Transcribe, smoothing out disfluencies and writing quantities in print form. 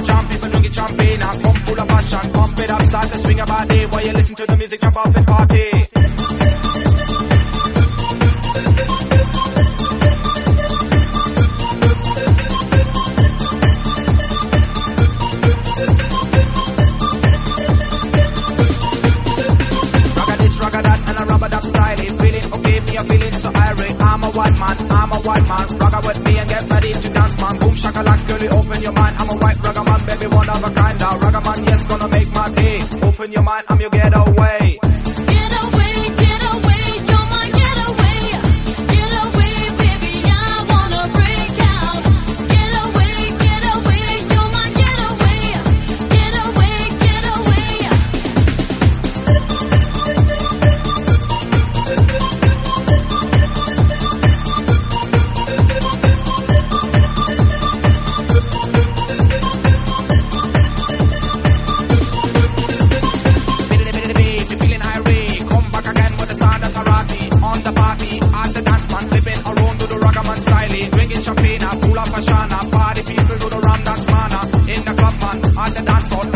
jump, people don't get jumping. I come full of passion, pump it up, start to swing your body. While you listen to the music, jump up and party. I'm a white man, ragga with me and get ready to dance, man. Boom shakalaka, girlie, open your mind. I'm a white ragga man, baby, one of a kind. Now ragga man, yes, gonna make my day. Open your mind, I'm your getaway. Champagne, full of passion, party people do the ram dance man, in the club man, on the dance hall.